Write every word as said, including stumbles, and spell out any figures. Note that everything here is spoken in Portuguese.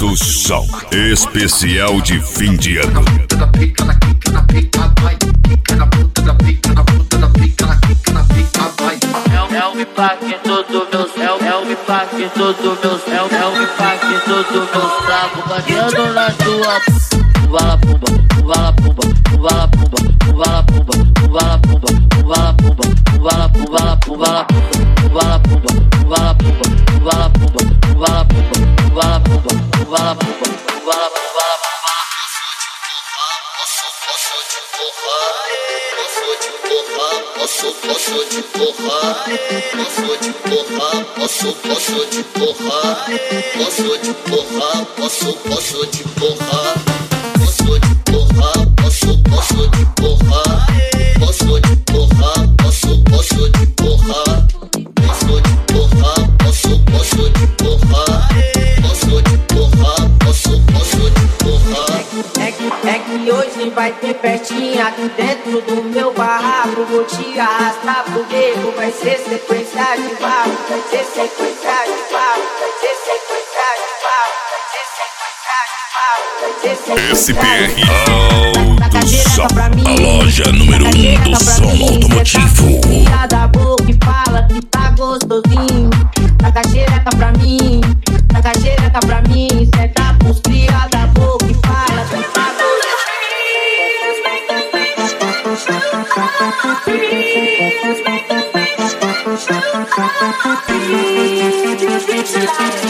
do Sol, especial de fim de ano. É o impacto todo meus, é o é o impacto todo meus, é o é o impacto todo meus tragos batendo na tua. Vala pumba, vala pumba, vala pumba, vala pumba, vala pumba, vala pumba, vala pumba, vala pumba, vala pumba, vala pumba, vala pumba, vala pumba, vala pumba, vala pumba, vala pumba. Posso, posso te porrar, posso te porrar, posso, posso te porrar, posso te porrar, posso, posso te porrar, posso te porrar, posso, posso te porrar, posso te porrar, posso, posso te porrar, posso te porrar, posso, posso te porrar, posso te porrar, posso, posso te porrar. É que, é que hoje vai ter festinha aqui dentro do meu barraco. Vou te arrastar pro beco, vai ser sequência de barro, vai ser sequência de barro, vai ser sequência de barro, vai ser sequência de barro, vai ser sequência S P R Alto Som, a loja número um do som automotivo. Tira da boca e fala que tá gostosinho. Taca xereca pra mim, taca xereca pra mim. Senta pros cria da boca e fala que tá gostosinho.